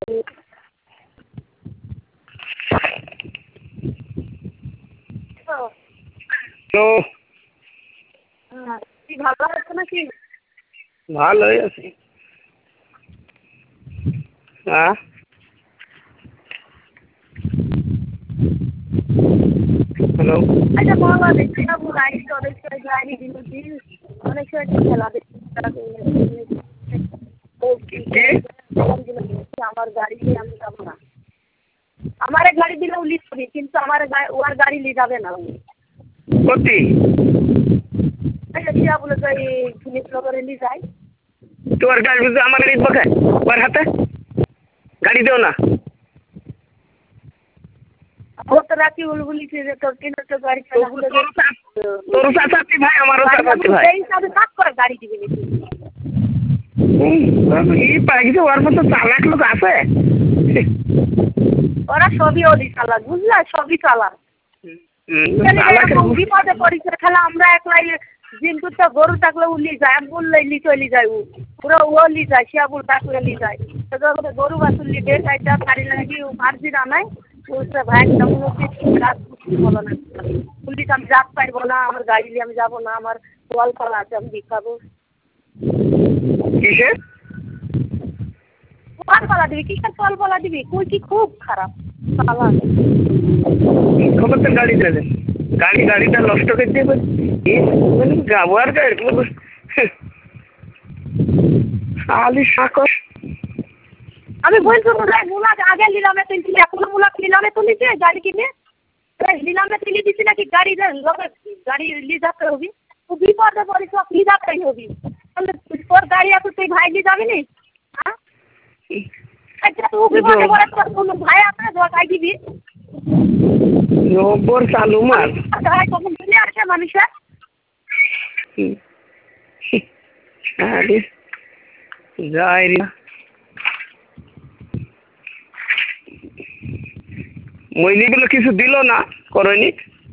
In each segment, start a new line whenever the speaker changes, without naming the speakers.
তো
কি ভালো আছে নাকি?
ভালোই আছি। হ্যাঁ হ্যালো।
আচ্ছা বলো দেখছি না গাড়ি অনেক সময় গাড়ি দিল অনেক সময় খেলা দেখছি আমার গাড়ি দিয়ে আমি যাবো না। আমার গাড়ি দিলে উলি যাবি কিন্তু আমার ওর গাড়ি নিয়ে যাবে না উনি।
সত্যি?
আচ্ছা দিয়া বলে যাই জিনিস করে নিয়ে যায়।
তোমার গাড়ি বুঝতে আমার গাড়ি বকে ওর হাতে গাড়ি দেও না।
ও তো রাতি উলবুলি যে তোর কিনে তো গাড়ি চালা বলে
তোর চাচাতি ভাই আমারও চাচাতি ভাই।
এই হিসাবে কাজ করে গাড়ি দিবি নাকি?
এই পাইছে ওর মতো চালাক লোক আছে।
ওরা সবই ওলি চালাক বুঝলা সবই চালাক। বিপদে পড়েছে খেলা আমরা একলাই কিন্তু তো গরু থাকলে উলি যায় বললে লি চলি যায় পুরো ও লি যায় শিয়াবুল ডাকলে লি যায় গরু বাছুর লি বেশ একটা গাড়ি লাগি মার্জি রানায় ভাই রাত বলো না পুলিশ আমি রাত পাইব না আমার গাড়ি নিয়ে আমি যাবো না আমার কল ফল আছে আমি দেখাবো
কিসের
কল ফলা দিবি কিসের কল ফলা দিবি কই কি খুব খারাপ চালাক
খবর তো গাড়ি দেবে গাড়িটা নষ্ট করে দেবে গাওয়ার গাড়ি আলি সাকস
আমি বলছি মুলা আগে নিলামে তুলছি এখনো মুলা নিলামে তুলিছে গাড়ি কিনে নিলামে তুলে দিচ্ছি নাকি গাড়ি গাড়ি নিয়ে যেতে হবি তুই বিপদে পড়িস নিয়ে যেতেই হবি তোর গাড়ি আছে তুই ভাই নিয়ে যাবি নি হ্যাঁ আচ্ছা তুই বিপদে পড়ে তোর কোনো ভাই আছে গাড়ি দিবি
নম্বর চালু মার
কখন চলে আসে মানুষের
আরে যাই রে মহিলাগুলো কিছু দিল না করেনি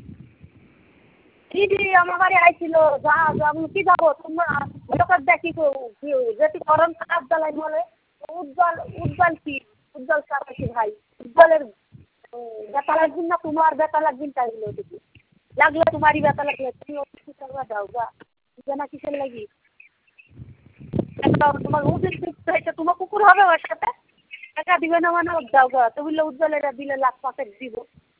দিদি আমার বাড়ি আইছিল যা আমি কি যাবো তোমরা লোকের দেখি যেটি করম খারাপ জ্বালাই বলে উজ্জ্বল কি উজ্জ্বল চালাকি ভাই উজ্জ্বলের বেতা লাগবেন না তোমার বেতা লাগবেন তাই হলো দেখি লাগলে তোমারই বেতা লাগলে তুমি অফিসে করবা যাও গা জানা কিসের লাগি তোমার উদ্যোগ হয়েছে তোমার কুকুর হবে ওর সাথে টাকা দিবে না মানে যাও গা তো বললে উজ্জ্বলেরা দিলে লাখ পাঁচেক দিব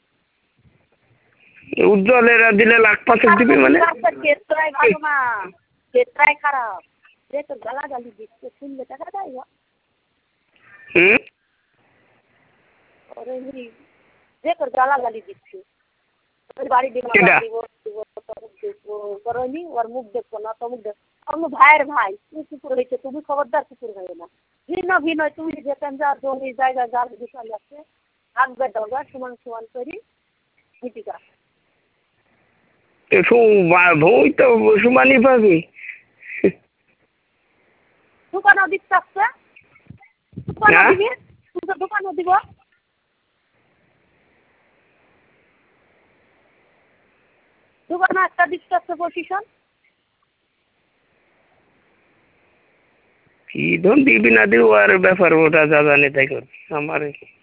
উজ্জ্বলেরা দিলে লাখ পাঁচেক দিবি মানে
ক্ষেত্রায় ভালো না ক্ষেত্রায় খারাপ যে তোর গালাগালি দিচ্ছে শুনলে টাকা দেয় যে তোর গালাগালি দিচ্ছে বাড়ি দিব করনি ওর মুখ দেখবো না তমুক দেখো আমার ভাইয়ের ভাই তুমি কুকুর হয়েছে তুমি খবরদার কুকুর হয়ে না ভিন্ন তুমি যেতেন যা জমি জায়গা জাল বিষয় আছে আগবে দরকার সমান করি গীতিকা
ভূমি তো সমানই পাবি
দোকানও দিতে আসছে দোকানও দিব দোকানে একটা দিতে আসছে পজিশন
কি ধন দিবি না দিবি আর ব্যাপার ওটা যা জানে তাই কর আমার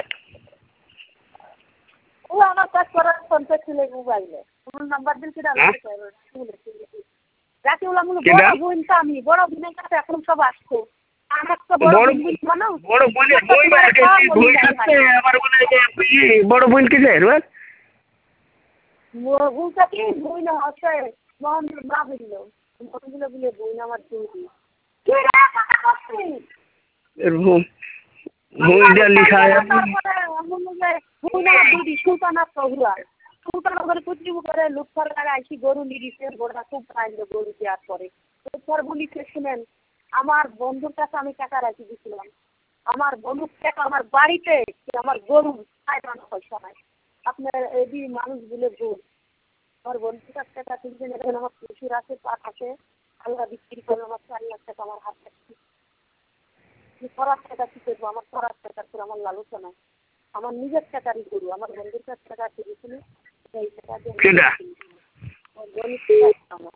ও আমার কাজ করার কন্ট্যাক্ট ছিল মোবাইলে তোমার নাম্বার দিন কিনা রাতে ওলা মূল বড় বোনটা আমি বড় বোনের কাছে এখন সব আসতো আমার তো বড় বোন বানাও
বড় বোনের বই বই থাকতে আমার বড় বোন কি যায় রোজ
বউটা কি বই না আছে মোহন মা বললো মোহনগুলো বলে বই না আমার চুরি
এরকম বইটা লিখা
সুলতানগরে কুচরিবু করে লুৎফর করে আইসি গরু নিরিছে গোড়া খুব আইলো গরু দেওয়ার পরে লুৎফর বলিছে শুনেন আমার বন্ধুর কাছে আমি টাকা রাখি দিয়েছিলাম আমার বন্ধুর টাকা আমার বাড়িতে আমার গরু পয়সা নাই আপনার এই মানুষ বলে ভুল আমার বন্ধুর কাছ টাকা তুলছেন এখন আমার প্রচুর আছে পাট আছে আল্লাহ বিক্রি করে আমার 4 লাখ টাকা আমার হাত রাখছি করার টাকা কি করবো আমার করার টাকা করে আমার লালসা নাই আমার নিজের টাকারই গরু আমার বন্ধুর কাছ টাকা কিনেছিল সেই টাকা দিয়ে